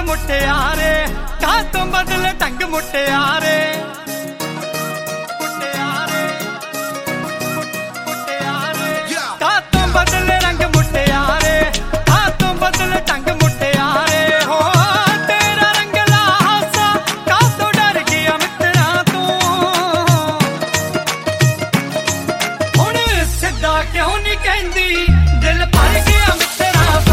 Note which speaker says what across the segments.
Speaker 1: मुटियारे का तो बदले ढंग मुटियारे का तो बदले रंग मुटियारे का तो बदले ढंग मुटियारे हो तेरा रंगला हासा का तो डर गया मित्रा तू हुण सिद्धा क्यों नहीं कहंदी दिल भर गया मित्रा तू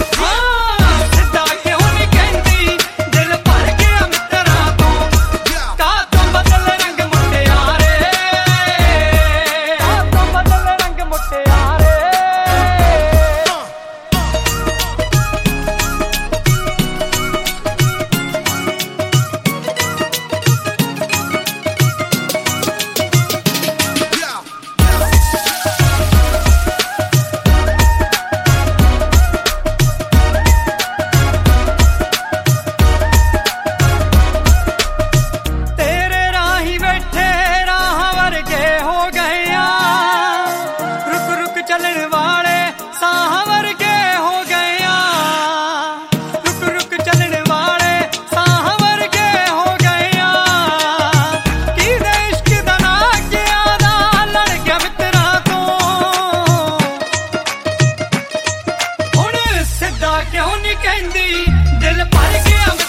Speaker 1: चलने वाले साह वर्गे हो गया रुक रुक चलने वाले साह वर्गे हो गया कि इश्क दा ना ज्यादा लड़ गया मित्रा तो हुण सिद्धा क्यों नहीं कहंदी दिल भर गया।